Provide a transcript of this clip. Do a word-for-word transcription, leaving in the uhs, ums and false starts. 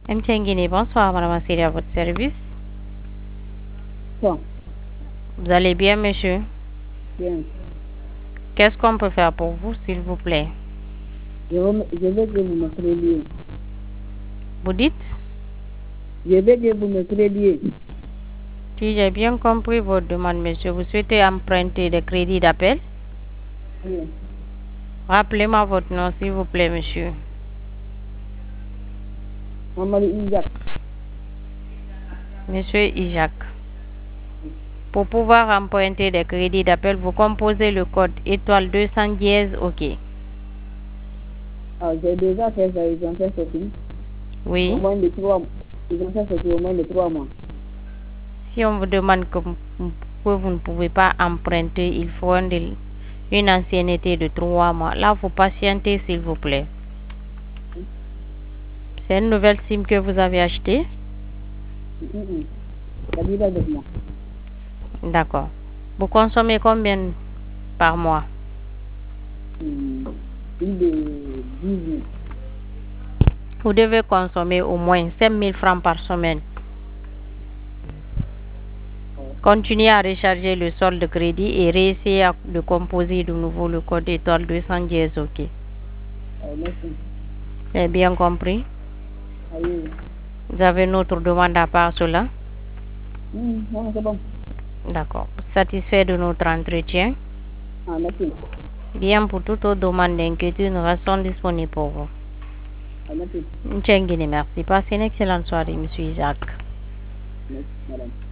M T N Guinée, bonsoir, madame Assiri, à votre service. Bon, Vous allez bien, monsieur? bien. Qu'est-ce qu'on peut faire pour vous, s'il vous plaît? Je, veux- je veux que vous me crédiez. Vous dites? Je veux que vous me crédiez. Si j'ai bien compris votre demande, monsieur, vous souhaitez emprunter des crédits d'appel? Oui. Rappelez-moi votre nom, s'il vous plaît, monsieur. Mamadou Isaac. Monsieur Isaac. Pour pouvoir emprunter des crédits d'appel, vous composez le code étoile deux cent dièse, OK. Ah, j'ai déjà fait ça, ils ont fait ceci. Oui. Au moins de trois mois. Ils ont fait ceci au moins de trois mois. Si on vous demande que vous, que vous ne pouvez pas emprunter, il faut un délai- une ancienneté de trois mois. Là, vous patientez, s'il vous plaît. C'est une nouvelle SIM que vous avez achetée? Mm, mm. Ça dit pas avec moi. D'accord. Vous consommez combien par mois? Mm. Plus de dix mille. Vous devez consommer au moins cinq mille francs par semaine. Continuez à recharger le solde de crédit et réessayez à- de composer de nouveau le code étoile deux cents dièse, OK. Ah, merci. J'ai bien compris. Ah, oui. Vous avez une autre demande à part cela? Mm, non, c'est bon. D'accord. Satisfait de notre entretien? Ah, merci. Bien, pour toute autre demande d'inquiétude, nous restons disponibles pour vous. Ah, merci. Tchengini, merci. Passez une excellente soirée, monsieur Isaac. Merci, madame.